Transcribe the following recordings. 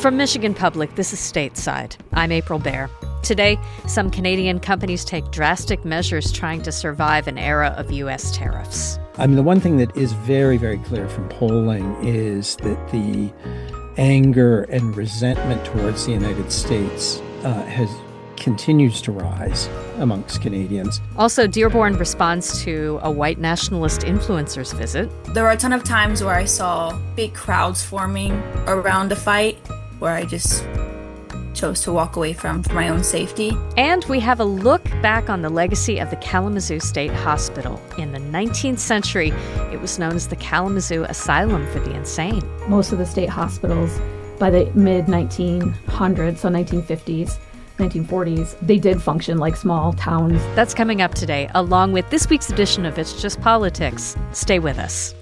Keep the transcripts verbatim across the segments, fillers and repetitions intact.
From Michigan Public, this is Stateside. I'm April Baer. Today, some Canadian companies take drastic measures trying to survive an era of U S tariffs. I mean, the one thing that is very, very clear from polling is that the anger and resentment towards the United States uh, has continues to rise amongst Canadians. Also, Dearborn responds to a white nationalist influencer's visit. There were a ton of times where I saw big crowds forming around a fight where I just chose to walk away from for my own safety. And we have a look back on the legacy of the Kalamazoo State Hospital. In the nineteenth century, it was known as the Kalamazoo Asylum for the Insane. Most of the state hospitals by the mid nineteen hundreds, so nineteen fifties, nineteen forties, they did function like small towns. That's coming up today, along with this week's edition of It's Just Politics. Stay with us.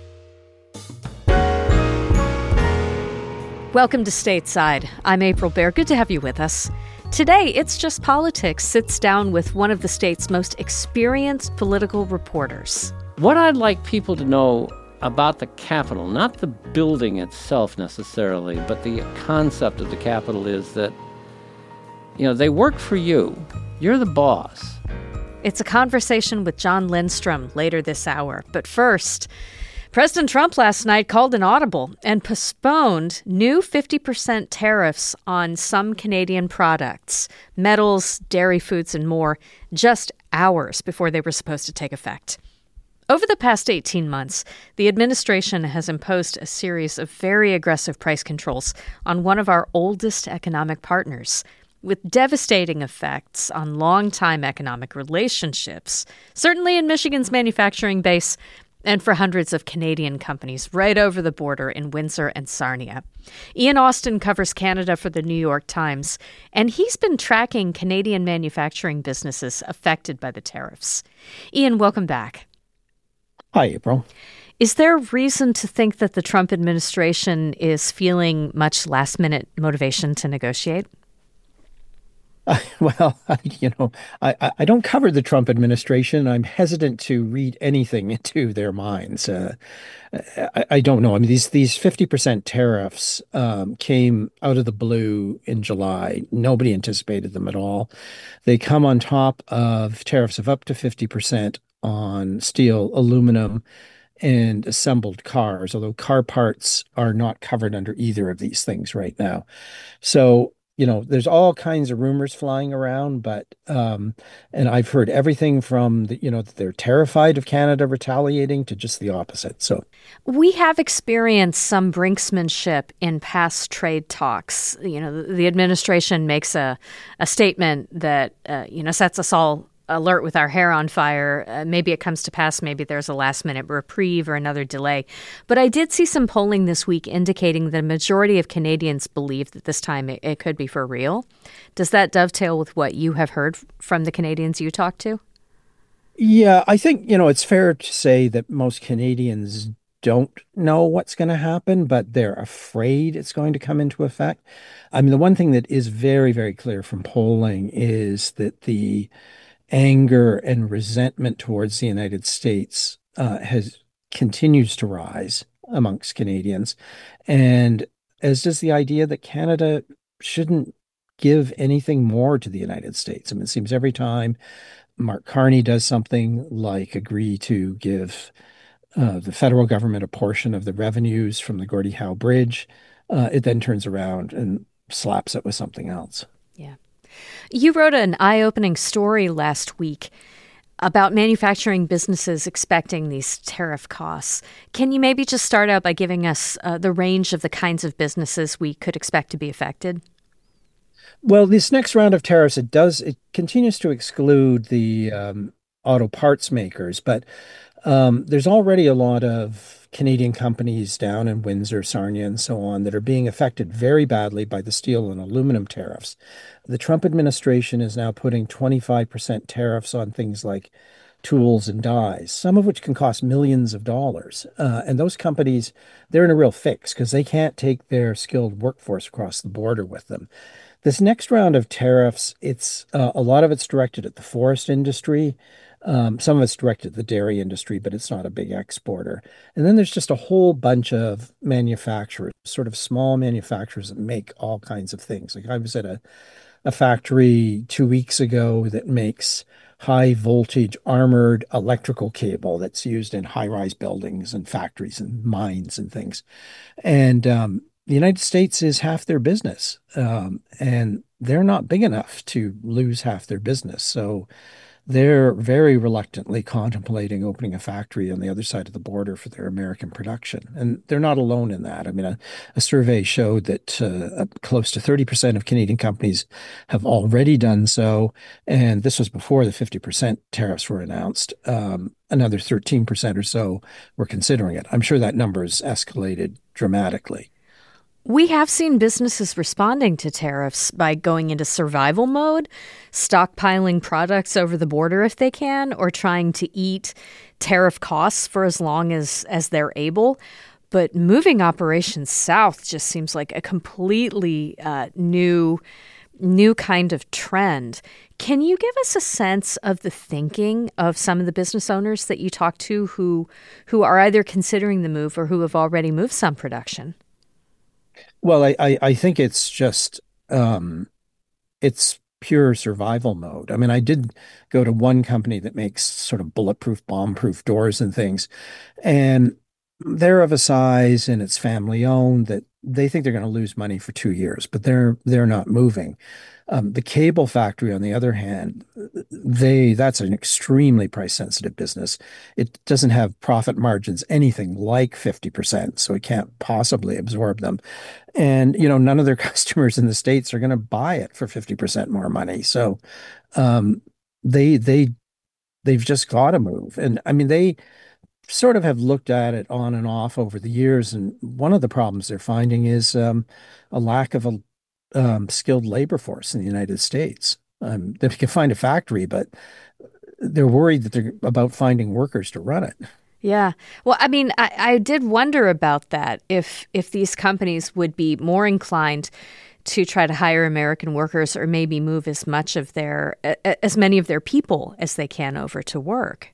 Welcome to Stateside. I'm April Baer. Good to have you with us. Today, It's Just Politics sits down with one of the state's most experienced political reporters. What I'd like people to know about the Capitol, not the building itself necessarily, but the concept of the Capitol is that, you know, they work for you. You're the boss. It's a conversation with Jon Lindstrom later this hour. But first, President Trump last night called an audible and postponed new fifty percent tariffs on some Canadian products, metals, dairy foods, and more, just hours before they were supposed to take effect. Over the past eighteen months, the administration has imposed a series of very aggressive price controls on one of our oldest economic partners, with devastating effects on long-time economic relationships, certainly in Michigan's manufacturing base, and for hundreds of Canadian companies right over the border in Windsor and Sarnia. Ian Austin covers Canada for the New York Times, and he's been tracking Canadian manufacturing businesses affected by the tariffs. Ian, welcome back. Hi, April. Is there reason to think that the Trump administration is feeling much last-minute motivation to negotiate? Uh, well, I, you know, I, I don't cover the Trump administration. I'm hesitant to read anything into their minds. Uh, I, I don't know. I mean, these these fifty percent tariffs um, came out of the blue in July. Nobody anticipated them at all. They come on top of tariffs of up to fifty percent on steel, aluminum, and assembled cars, although car parts are not covered under either of these things right now. So, you know, there's all kinds of rumors flying around, but, um, and I've heard everything from, the, you know, that they're terrified of Canada retaliating to just the opposite. So we have experienced some brinksmanship in past trade talks. You know, the, the administration makes a, a statement that, uh, you know, sets us all alert with our hair on fire. Uh, maybe it comes to pass. Maybe there's a last minute reprieve or another delay. But I did see some polling this week indicating that a majority of Canadians believe that this time it, it could be for real. Does that dovetail with what you have heard from the Canadians you talked to? Yeah, I think, you know, it's fair to say that most Canadians don't know what's going to happen, but they're afraid it's going to come into effect. I mean, the one thing that is very, very clear from polling is that the anger and resentment towards the United States uh, has continues to rise amongst Canadians, and as does the idea that Canada shouldn't give anything more to the United States. I mean, it seems every time Mark Carney does something like agree to give uh, the federal government a portion of the revenues from the Gordie Howe Bridge, uh, it then turns around and slaps it with something else. Yeah. You wrote an eye-opening story last week about manufacturing businesses expecting these tariff costs. Can you maybe just start out by giving us uh, the range of the kinds of businesses we could expect to be affected? Well, this next round of tariffs, it does, it continues to exclude the um, auto parts makers, but um, there's already a lot of Canadian companies down in Windsor, Sarnia, and so on that are being affected very badly by the steel and aluminum tariffs. The Trump administration is now putting twenty-five percent tariffs on things like tools and dies, some of which can cost millions of dollars. Uh, and those companies, they're in a real fix because they can't take their skilled workforce across the border with them. This next round of tariffs, it's uh, a lot of it's directed at the forest industry. Um, some of it's directed at the dairy industry, but it's not a big exporter. And then there's just a whole bunch of manufacturers, sort of small manufacturers that make all kinds of things. Like I was at a, a factory two weeks ago that makes high voltage armored electrical cable that's used in high-rise buildings and factories and mines and things. And um, the United States is half their business, um, and they're not big enough to lose half their business. So they're very reluctantly contemplating opening a factory on the other side of the border for their American production. And they're not alone in that. I mean, a, a survey showed that uh, close to thirty percent of Canadian companies have already done so. And this was before the fifty percent tariffs were announced. Um, another thirteen percent or so were considering it. I'm sure that number has escalated dramatically. We have seen businesses responding to tariffs by going into survival mode, stockpiling products over the border if they can, or trying to eat tariff costs for as long as, as they're able. But moving operations south just seems like a completely uh, new, new kind of trend. Can you give us a sense of the thinking of some of the business owners that you talk to who, who are either considering the move or who have already moved some production? Well, I, I, I think it's just um, it's pure survival mode. I mean, I did go to one company that makes sort of bulletproof, bomb-proof doors and things, and they're of a size and it's family owned that they think they're going to lose money for two years, but they're they're not moving. Um, the cable factory, on the other hand, they that's an extremely price sensitive business. It doesn't have profit margins anything like fifty percent, so it can't possibly absorb them. And, you know, none of their customers in the States are going to buy it for fifty percent more money. So um, they they they've just got to move. And I mean, they sort of have looked at it on and off over the years. And one of the problems they're finding is um, a lack of a um, skilled labor force in the United States. Um, they can find a factory, but they're worried that they're about finding workers to run it. Yeah. Well, I mean, I, I did wonder about that, if if these companies would be more inclined to try to hire American workers or maybe move as much of their, as many of their people as they can over to work.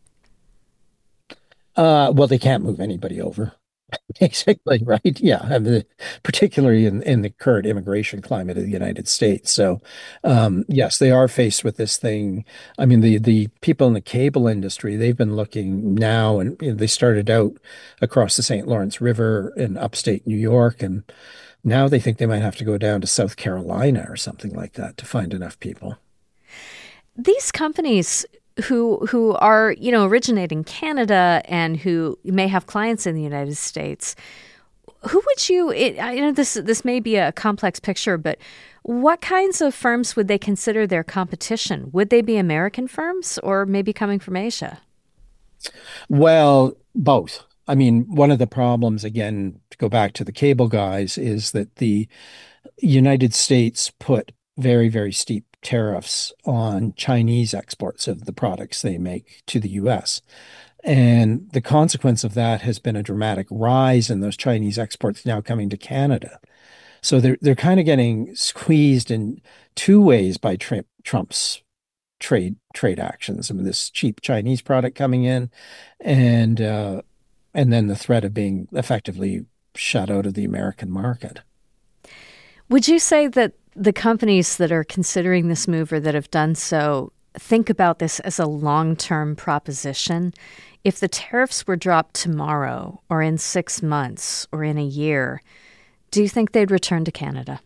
Uh, well, they can't move anybody over. Basically, right? Yeah, I mean, particularly in, in the current immigration climate of the United States. So, um, yes, they are faced with this thing. I mean, the the people in the cable industry, they've been looking now, and you know, they started out across the Saint Lawrence River in upstate New York, and now they think they might have to go down to South Carolina or something like that to find enough people. These companies who who are, you know, originate in Canada and who may have clients in the United States, who would you, it, you know, this this may be a complex picture, but what kinds of firms would they consider their competition? Would they be American firms or maybe coming from Asia? Well, both. I mean, one of the problems, again, to go back to the cable guys, is that the United States put very, very steep tariffs on Chinese exports of the products they make to the U S. And the consequence of that has been a dramatic rise in those Chinese exports now coming to Canada. So they're they're kind of getting squeezed in two ways by Trump, Trump's trade trade actions. I mean, this cheap Chinese product coming in, and uh, and then the threat of being effectively shut out of the American market. Would you say that the companies that are considering this move or that have done so think about this as a long-term proposition? If the tariffs were dropped tomorrow or in six months or in a year, do you think they'd return to Canada?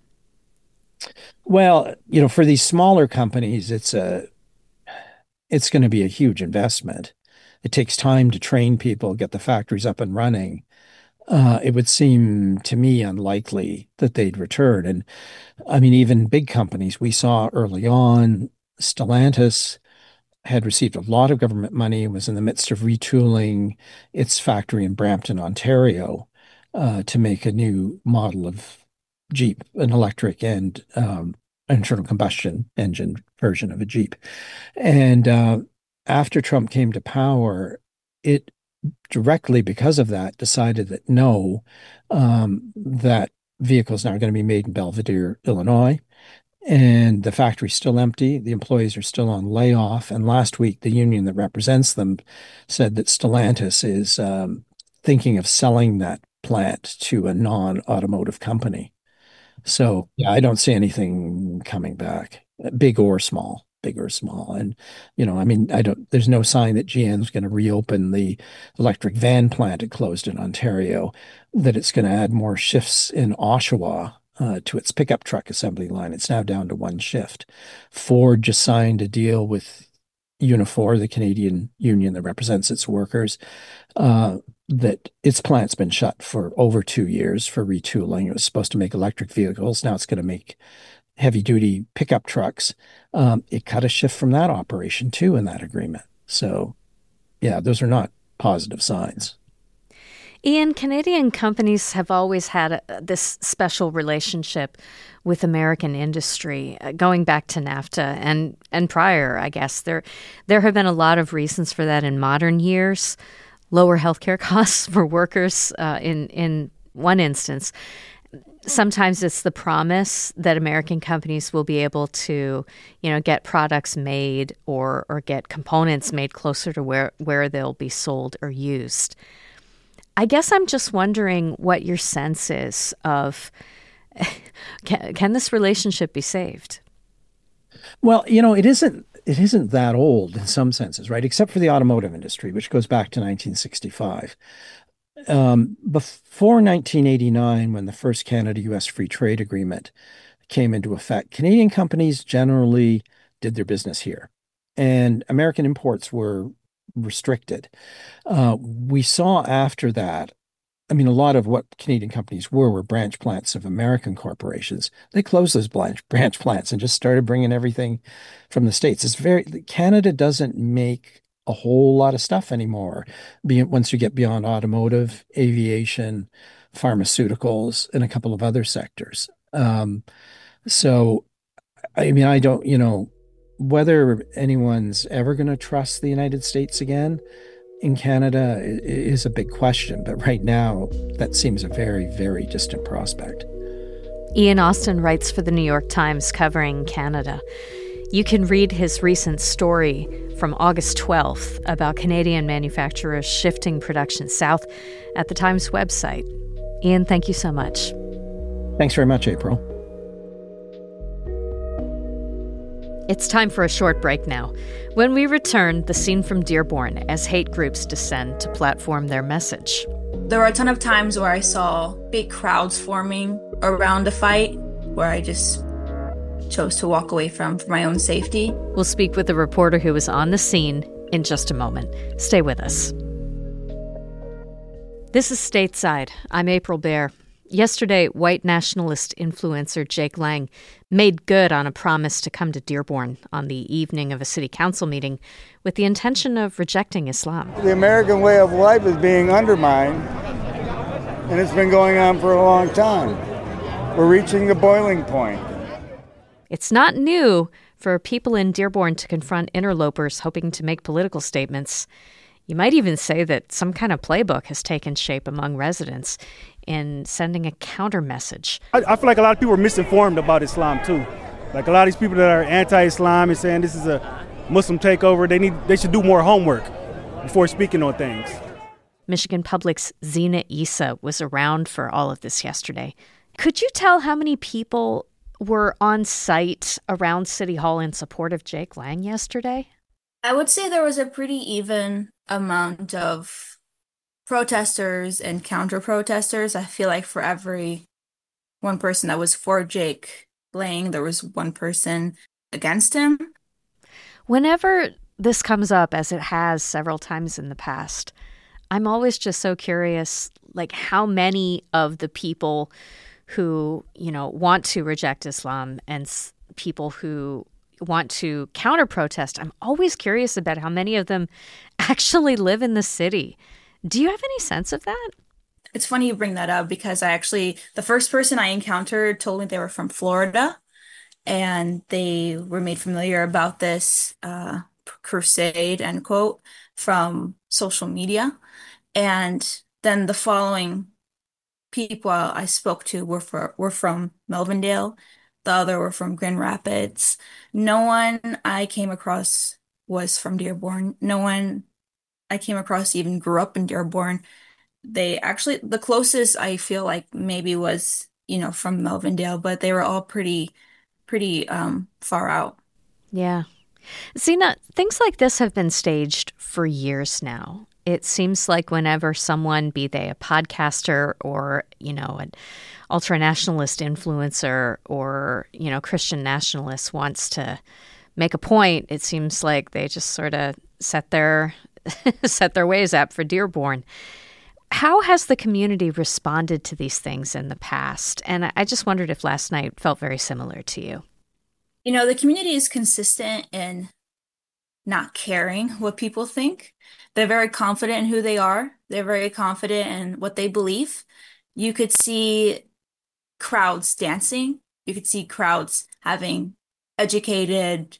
Well, you know, for these smaller companies, it's a it's going to be a huge investment. It takes time to train people, get the factories up and running. Uh, it would seem to me unlikely that they'd return. And I mean, even big companies we saw early on, Stellantis had received a lot of government money, was in the midst of retooling its factory in Brampton, Ontario, uh, to make a new model of Jeep, an electric and um, internal combustion engine version of a Jeep. And uh, after Trump came to power, it directly because of that decided that no, um, that vehicles now are going to be made in Belvidere, Illinois. And the factory's still empty. The employees are still on layoff. And last week, the union that represents them said that Stellantis is um, thinking of selling that plant to a non-automotive company. So yeah, I don't see anything coming back, big or small, big or small. And, you know, I mean, I don't, there's no sign that G M's going to reopen the electric van plant it closed in Ontario, that it's going to add more shifts in Oshawa uh, to its pickup truck assembly line. It's now down to one shift. Ford just signed a deal with Unifor, the Canadian union that represents its workers, uh, that its plant's been shut for over two years for retooling. It was supposed to make electric vehicles. Now it's going to make heavy duty pickup trucks. Um, it cut a shift from that operation too in that agreement. So, yeah, those are not positive signs. Ian, Canadian companies have always had a, this special relationship with American industry, uh, going back to NAFTA and and prior, I guess. There, there have been a lot of reasons for that in modern years. Lower healthcare costs for workers uh, in, in one instance. Sometimes it's the promise that American companies will be able to, you know, get products made or or get components made closer to where, where they'll be sold or used. I guess I'm just wondering what your sense is of, can, can this relationship be saved? Well, you know, it isn't it isn't that old in some senses, right? Except for the automotive industry, which goes back to nineteen sixty-five. Um, before nineteen eighty-nine, when the first Canada-U S Free Trade Agreement came into effect, Canadian companies generally did their business here, and American imports were restricted. Uh, we saw after that, I mean, a lot of what Canadian companies were were branch plants of American corporations. They closed those branch branch plants and just started bringing everything from the States. It's very Canada doesn't make a whole lot of stuff anymore. Be, once you get beyond automotive, aviation, pharmaceuticals, and a couple of other sectors. Um, so, I mean, I don't, you know, whether anyone's ever going to trust the United States again in Canada is a big question, but right now that seems a very, very distant prospect. Ian Austin writes for the New York Times covering Canada. You can read his recent story from August twelfth about Canadian manufacturers shifting production south at the Times website. Ian, thank you so much. Thanks very much, April. It's time for a short break now. When we return, the scene from Dearborn as hate groups descend to platform their message. There were a ton of times where I saw big crowds forming around a fight where I just chose to walk away from for my own safety. We'll speak with a reporter who was on the scene in just a moment. Stay with us. This is Stateside. I'm April Baer. Yesterday, white nationalist influencer Jake Lang made good on a promise to come to Dearborn on the evening of a city council meeting with the intention of rejecting Islam. The American way of life is being undermined, and it's been going on for a long time. We're reaching the boiling point. It's not new for people in Dearborn to confront interlopers hoping to make political statements. You might even say that some kind of playbook has taken shape among residents in sending a counter message. I, I feel like a lot of people are misinformed about Islam, too. Like a lot of these people that are anti-Islam and saying this is a Muslim takeover, they need they should do more homework before speaking on things. Michigan Public's Zena Issa was around for all of this yesterday. Could you tell how many people were on site around City Hall in support of Jake Lang yesterday? I would say there was a pretty even amount of protesters and counter-protesters. I feel like for every one person that was for Jake Lang, there was one person against him. Whenever this comes up, as it has several times in the past, I'm always just so curious, like how many of the people who, you know, want to reject Islam and s- people who want to counter-protest, I'm always curious about how many of them actually live in the city. Do you have any sense of that? It's funny you bring that up because I actually, the first person I encountered told me they were from Florida and they were made familiar about this uh, crusade, end quote, from social media. And then the following people I spoke to were, for, were from Melvindale, The other were from Grand Rapids. No one I came across was from Dearborn. No one I came across even grew up in Dearborn. They actually, the closest I feel like maybe was, you know, from Melvindale, but they were all pretty, pretty um, far out. Yeah. Zena, things like this have been staged for years now. It seems like whenever someone, be they a podcaster or, you know, an ultra-nationalist influencer or, you know, Christian nationalist wants to make a point, it seems like they just sort of set their set their ways up for Dearborn. How has the community responded to these things in the past? And I just wondered if last night felt very similar to you. You know, the community is consistent in not caring what people think. They're very confident in who they are. They're very confident in what they believe. You could see crowds dancing. You could see crowds having educated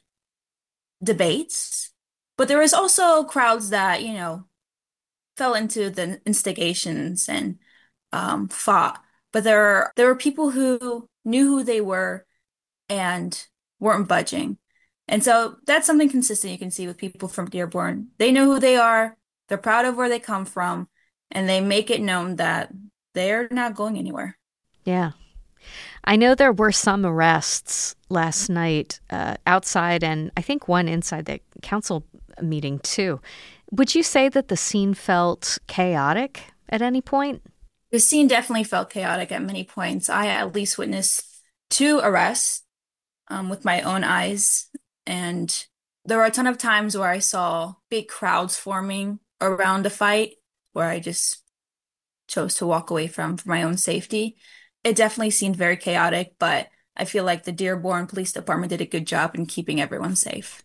debates. But there was also crowds that, you know, fell into the instigations and um, fought. But there are, there were people who knew who they were and weren't budging. And so that's something consistent you can see with people from Dearborn. They know who they are, they're proud of where they come from, and they make it known that they're not going anywhere. Yeah. I know there were some arrests last night uh, outside, and I think one inside the council meeting too. Would you say that the scene felt chaotic at any point? The scene definitely felt chaotic at many points. I at least witnessed two arrests um, with my own eyes. And there were a ton of times where I saw big crowds forming around a fight where I just chose to walk away from for my own safety. It definitely seemed very chaotic, but I feel like the Dearborn Police Department did a good job in keeping everyone safe.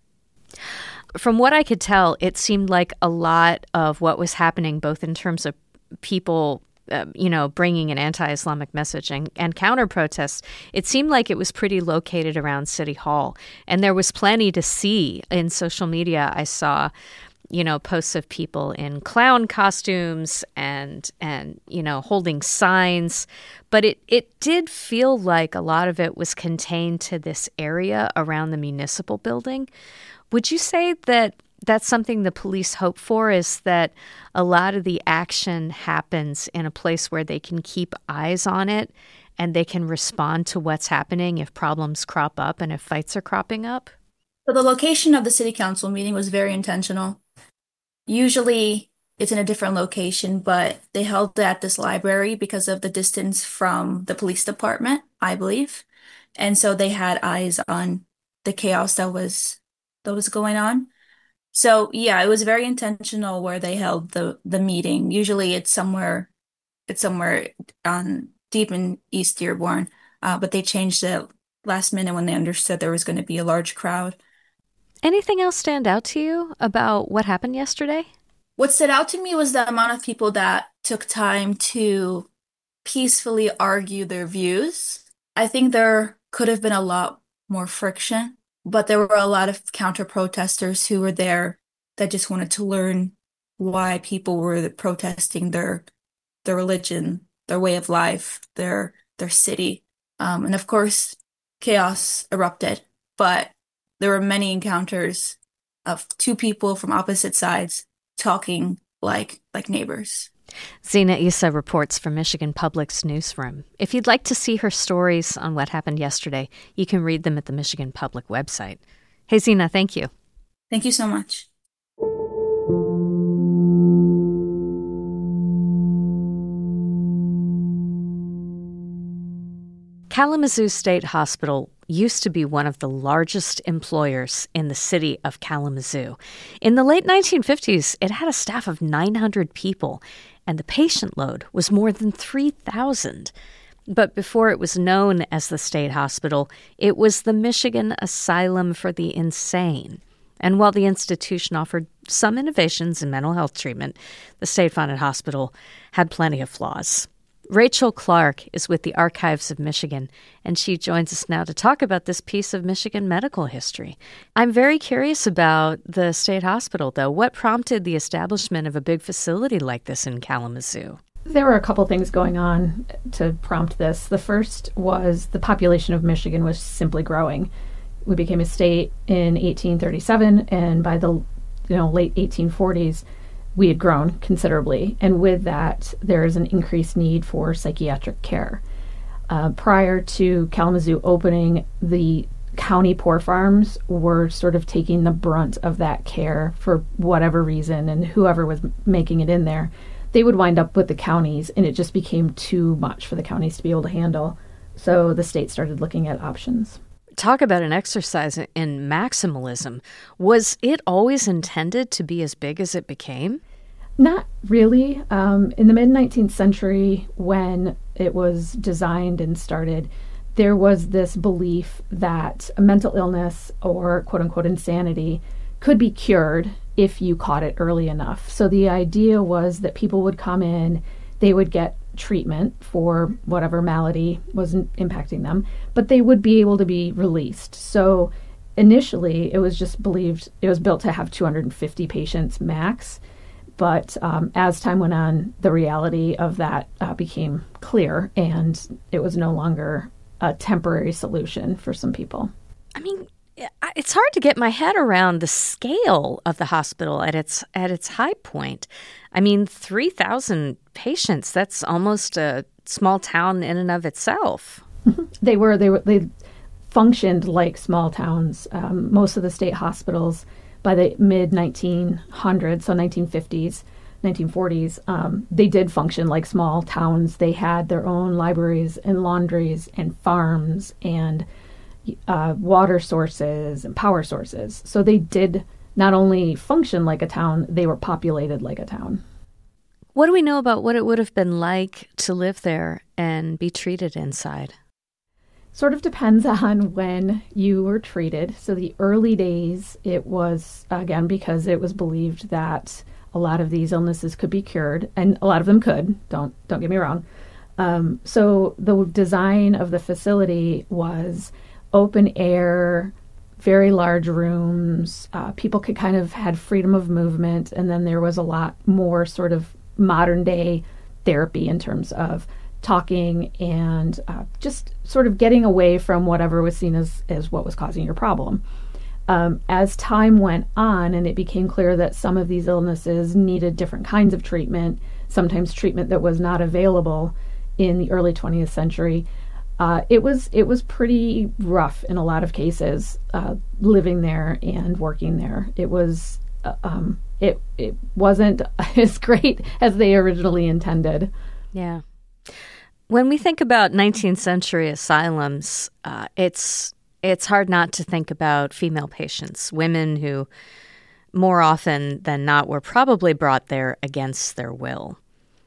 From what I could tell, it seemed like a lot of what was happening, both in terms of people Uh, you know, bringing an anti-Islamic message and, and counter-protests, it seemed like it was pretty located around City Hall. And there was plenty to see in social media. I saw, you know, posts of people in clown costumes and, and you know, holding signs. But it, it did feel like a lot of it was contained to this area around the municipal building. Would you say that that's something the police hope for, is that a lot of the action happens in a place where they can keep eyes on it and they can respond to what's happening if problems crop up and if fights are cropping up? So the location of the city council meeting was very intentional. Usually it's in a different location, but they held it at this library because of the distance from the police department, I believe. And so they had eyes on the chaos that was that was going on. So yeah, it was very intentional where they held the the meeting. Usually it's somewhere it's somewhere on deep in East Dearborn, uh, but they changed it last minute when they understood there was going to be a large crowd. Anything else stand out to you about what happened yesterday? What stood out to me was the amount of people that took time to peacefully argue their views. I think there could have been a lot more friction, but there were a lot of counter-protesters who were there that just wanted to learn why people were protesting their their religion, their way of life, their their city. Um, and of course, chaos erupted, but there were many encounters of two people from opposite sides talking like like neighbors. Zena Issa reports from Michigan Public's newsroom. If you'd like to see her stories on what happened yesterday, you can read them at the Michigan Public website. Hey, Zena, thank you. Thank you so much. Kalamazoo State Hospital used to be one of the largest employers in the city of Kalamazoo. In the late nineteen fifties, it had a staff of nine hundred people, and the patient load was more than three thousand. But before it was known as the State Hospital, it was the Michigan Asylum for the Insane. And while the institution offered some innovations in mental health treatment, the state-funded hospital had plenty of flaws. Rachel Clark is with the Archives of Michigan, and she joins us now to talk about this piece of Michigan medical history. I'm very curious about the state hospital, though. What prompted the establishment of a big facility like this in Kalamazoo? There were a couple things going on to prompt this. The first was the population of Michigan was simply growing. We became a state in eighteen thirty-seven, and by the you know late eighteen forties, we had grown considerably. And with that, there is an increased need for psychiatric care. Uh, prior to Kalamazoo opening, the county poor farms were sort of taking the brunt of that care for whatever reason, and whoever was making it in there, they would wind up with the counties, and it just became too much for the counties to be able to handle. So the state started looking at options. Talk about an exercise in maximalism. Was it always intended to be as big as it became? Not really. Um, in the mid-nineteenth century, when it was designed and started, there was this belief that a mental illness or quote-unquote insanity could be cured if you caught it early enough. So the idea was that people would come in, they would get treatment for whatever malady was impacting them, but they would be able to be released. So initially, it was just believed, it was built to have two hundred fifty patients max. But um, as time went on, the reality of that uh, became clear, and it was no longer a temporary solution for some people. I mean, it's hard to get my head around the scale of the hospital at its at its high point. I mean, three thousand patients, that's almost a small town in and of itself. They were, they were, they functioned like small towns. Um, most of the state hospitals by the mid nineteen hundreds, so nineteen fifties, nineteen forties, um, they did function like small towns. They had their own libraries and laundries and farms and uh, water sources and power sources. So they did not only function like a town, they were populated like a town. What do we know about what it would have been like to live there and be treated inside? Sort of depends on when you were treated. So the early days, it was, again, because it was believed that a lot of these illnesses could be cured, and a lot of them could, don't don't get me wrong. Um, so the design of the facility was open air, very large rooms. Uh, people could kind of had freedom of movement, and then there was a lot more sort of modern day therapy in terms of talking and uh, just sort of getting away from whatever was seen as, as what was causing your problem. Um, as time went on and it became clear that some of these illnesses needed different kinds of treatment, sometimes treatment that was not available in the early twentieth century, uh, it was it was pretty rough in a lot of cases, uh, living there and working there. It was uh, um, it it wasn't as great as they originally intended. Yeah. When we think about nineteenth century asylums, uh, it's it's hard not to think about female patients, women who more often than not were probably brought there against their will.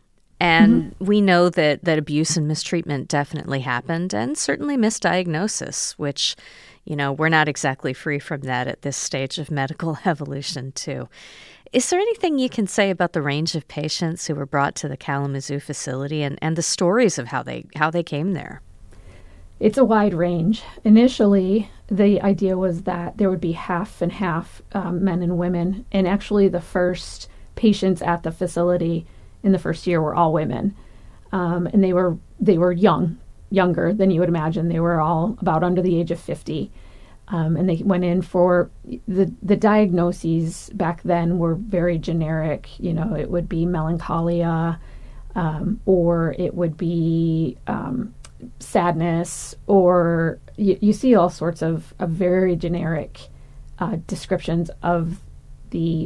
And mm-hmm. we know that, that abuse and mistreatment definitely happened, and certainly misdiagnosis, which, you know, we're not exactly free from that at this stage of medical evolution, too. Is there anything you can say about the range of patients who were brought to the Kalamazoo facility and, and the stories of how they how they came there? It's a wide range. Initially, the idea was that there would be half and half um, men and women, and actually the first patients at the facility in the first year were all women, um, and they were they were young, younger than you would imagine. They were all about under the age of fifty. Um, and they went in for the the diagnoses back then were very generic. You know, it would be melancholia, um, or it would be um, sadness, or you, you see all sorts of, of very generic uh, descriptions of the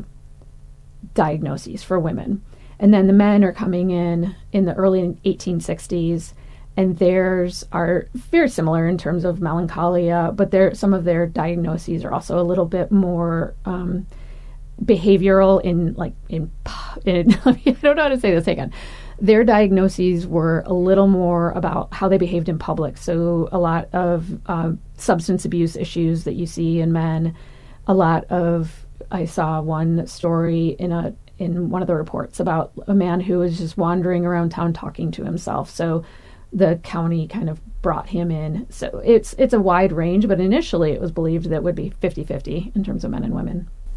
diagnoses for women. And then the men are coming in in the early eighteen sixties. And theirs are very similar in terms of melancholia, but their some of their diagnoses are also a little bit more um, behavioral in like in, in I don't know how to say this again. Their diagnoses were a little more about how they behaved in public. So a lot of uh, substance abuse issues that you see in men. A lot of I saw one story in a in one of the reports about a man who was just wandering around town talking to himself. So the county kind of brought him in. So it's it's a wide range, but initially it was believed that it would be fifty-fifty in terms of men and women.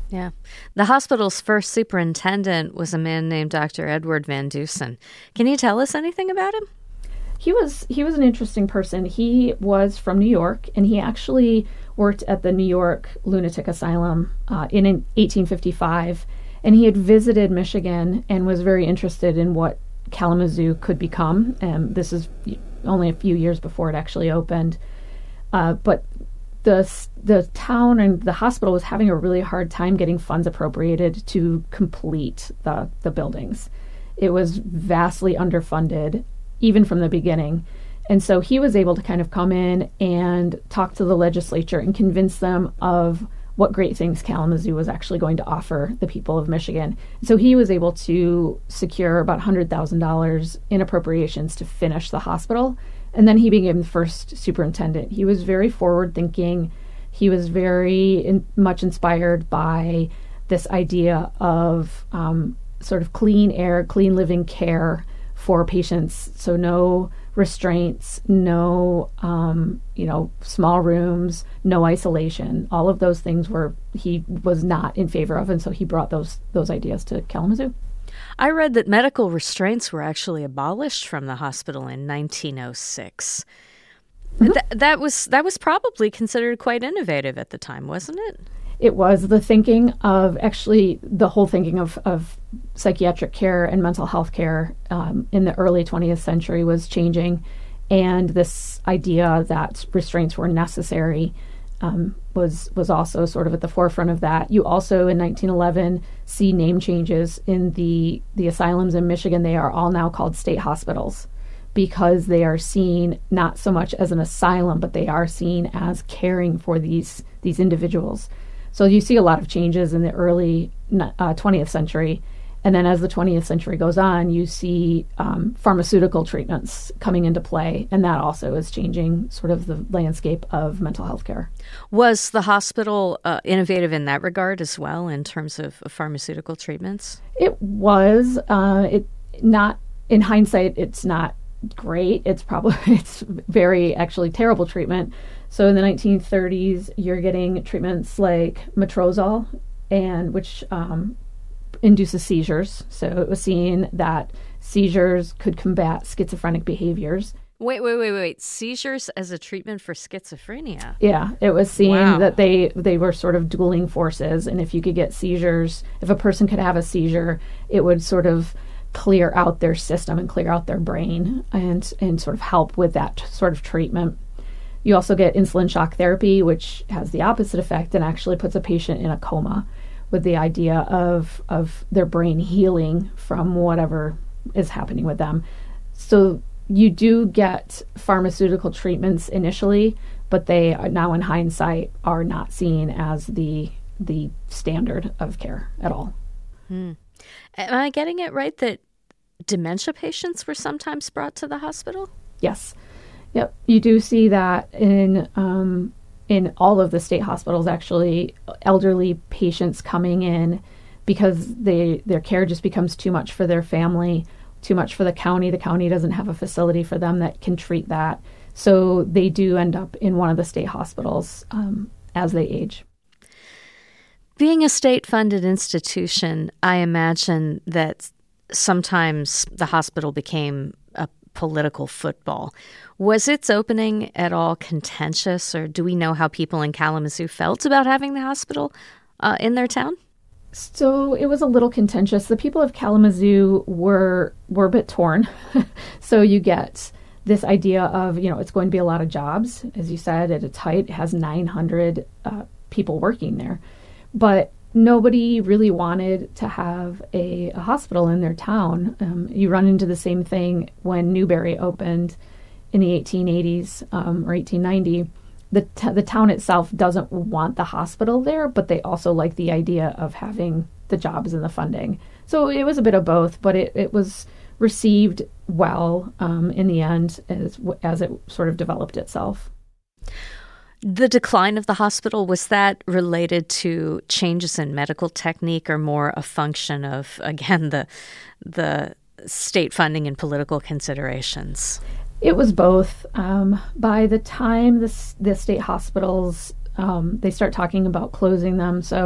Yeah. The hospital's first superintendent was a man named Doctor Edward Van Dusen. Can you tell us anything about him? He was he was an interesting person. He was from New York, and he actually worked at the New York Lunatic Asylum uh, in eighteen fifty-five, and he had visited Michigan and was very interested in what Kalamazoo could become. And this is only a few years before it actually opened. Uh, but the the town and the hospital was having a really hard time getting funds appropriated to complete the, the buildings. It was vastly underfunded, even from the beginning. And so he was able to kind of come in and talk to the legislature and convince them of what great things Kalamazoo was actually going to offer the people of Michigan. So he was able to secure about one hundred thousand dollars in appropriations to finish the hospital. And then he became the first superintendent. He was very forward-thinking. He was very in, much inspired by this idea of um, sort of clean air, clean living care for patients. So no restraints, no, um, you know, small rooms, no isolation. All of those things were he was not in favor of, and so he brought those those ideas to Kalamazoo. I read that medical restraints were actually abolished from the hospital in nineteen oh six. Mm-hmm. Th- that was that was probably considered quite innovative at the time, wasn't it? It was. The thinking of actually the whole thinking of, of psychiatric care and mental health care um, in the early twentieth century was changing, and this idea that restraints were necessary um, was was also sort of at the forefront of that. You also in nineteen eleven see name changes in the the asylums in Michigan. They are all now called state hospitals because they are seen not so much as an asylum, but they are seen as caring for these these individuals. So you see a lot of changes in the early uh, twentieth century. And then as the twentieth century goes on, you see um, pharmaceutical treatments coming into play. And that also is changing sort of the landscape of mental health care. Was the hospital uh, innovative in that regard as well in terms of, of pharmaceutical treatments? It was. Uh, it not in hindsight, it's not great. It's probably it's very actually terrible treatment. So in the nineteen thirties, you're getting treatments like Matrozole, and which um, induces seizures. So it was seen that seizures could combat schizophrenic behaviors. Wait, wait, wait, wait. Seizures as a treatment for schizophrenia? Yeah, it was seen Wow. that they, they were sort of dueling forces. And if you could get seizures, if a person could have a seizure, it would sort of clear out their system and clear out their brain and, and sort of help with that sort of treatment. You also get insulin shock therapy, which has the opposite effect and actually puts a patient in a coma with the idea of of their brain healing from whatever is happening with them. So you do get pharmaceutical treatments initially, but they are now in hindsight are not seen as the the standard of care at all. Hmm. Am I getting it right that dementia patients were sometimes brought to the hospital? Yes. Yep, you do see that in um, in all of the state hospitals, actually, elderly patients coming in because they their care just becomes too much for their family, too much for the county. The county doesn't have a facility for them that can treat that. So they do end up in one of the state hospitals um, as they age. Being a state-funded institution, I imagine that sometimes the hospital became a political football. Was its opening at all contentious, or do we know how people in Kalamazoo felt about having the hospital uh, in their town? So it was a little contentious. The people of Kalamazoo were were a bit torn. So you get this idea of, you know, it's going to be a lot of jobs. As you said, at its height, it has nine hundred uh, people working there. But nobody really wanted to have a, a hospital in their town. Um, you run into the same thing when Newberry opened in the eighteen eighties um, or eighteen ninety. The, t- the town itself doesn't want the hospital there, but they also like the idea of having the jobs and the funding. So it was a bit of both, but it, it was received well um, in the end as, as it sort of developed itself. The decline of the hospital, was that related to changes in medical technique or more a function of, again, the the state funding and political considerations? It was both. Um, by the time the, the state hospitals, um, they start talking about closing them. So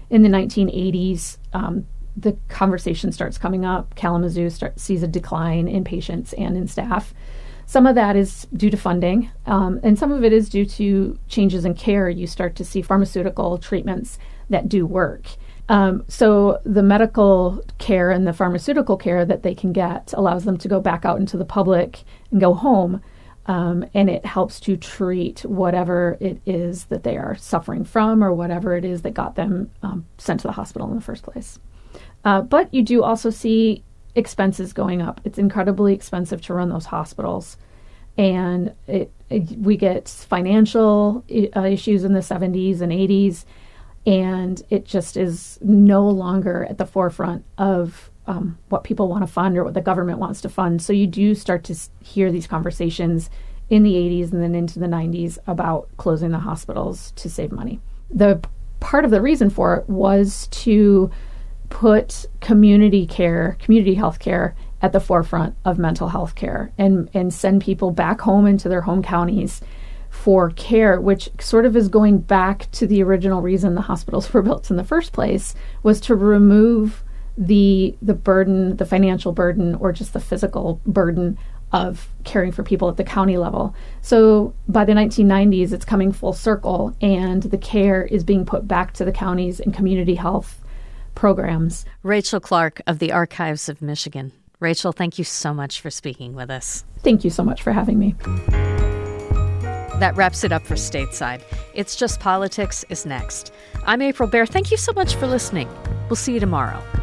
In the nineteen eighties, um, the conversation starts coming up. Kalamazoo start, sees a decline in patients and in staff. Some of that is due to funding, um, and some of it is due to changes in care. You start to see pharmaceutical treatments that do work. Um, so the medical care and the pharmaceutical care that they can get allows them to go back out into the public and go home, um, and it helps to treat whatever it is that they are suffering from or whatever it is that got them um, sent to the hospital in the first place. Uh, but you do also see expenses going up. It's incredibly expensive to run those hospitals. And it, it, we get financial uh, issues in the seventies and eighties, and it just is no longer at the forefront of um, what people want to fund or what the government wants to fund. So you do start to hear these conversations in the eighties and then into the nineties about closing the hospitals to save money. The part of the reason for it was to put community care, community health care at the forefront of mental health care and, and send people back home into their home counties for care, which sort of is going back to the original reason the hospitals were built in the first place, was to remove the the burden, the financial burden, or just the physical burden of caring for people at the county level. So by the nineteen nineties, it's coming full circle, and the care is being put back to the counties and community health programs. Rachel Clark of the Archives of Michigan. Rachel, thank you so much for speaking with us. Thank you so much for having me. That wraps it up for Stateside. It's Just Politics is next. I'm April Baer. Thank you so much for listening. We'll see you tomorrow.